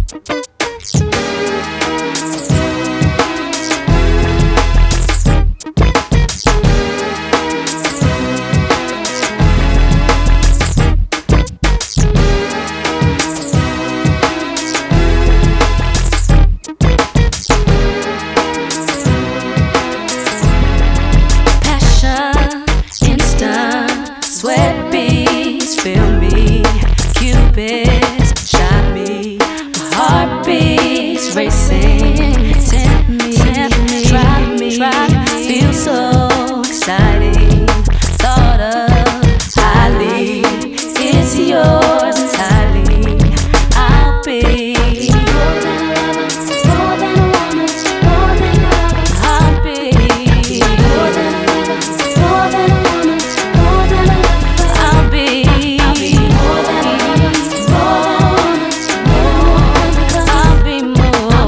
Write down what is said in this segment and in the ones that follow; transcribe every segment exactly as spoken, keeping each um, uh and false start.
Racing, tempt me, tempt me, drive me, drive me, feel so exciting. Thought of highly, it's yours entirely. I'll be more than a lover, more than a woman, more than a lover. I'll be more than a lover, more than a woman, more than a lover. I'll be, I'll be more than a lover, more than a woman, I'll be more.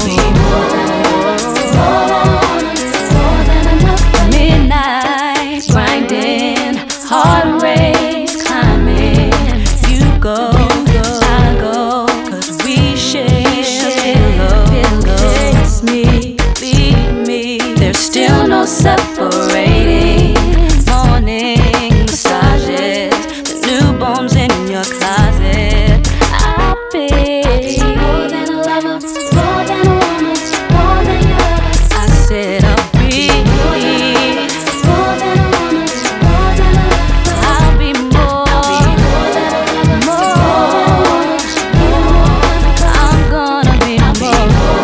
Heart race climbing, you go, I go, 'cause we share a pillow. Kiss me, leave me, there's still no separating. Morning massages, the newborns in your closet. I'll be more than a lover, more than a woman, more than your lover. I said I'll be more than a woman, more than a lover. I'll be more, more than a lover, more, I'm gonna be more.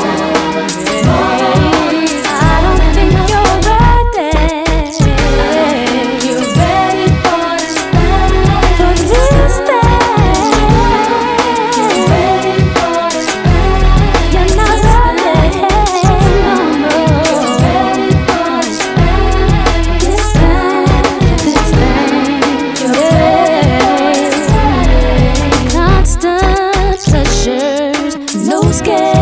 I don't think you're ready. You're ready for this thing, for this thing. You're ready for this thing. You're not ready. You're ready for this thing, this thing, this thing. You're ready. Constant pleasures, no scare.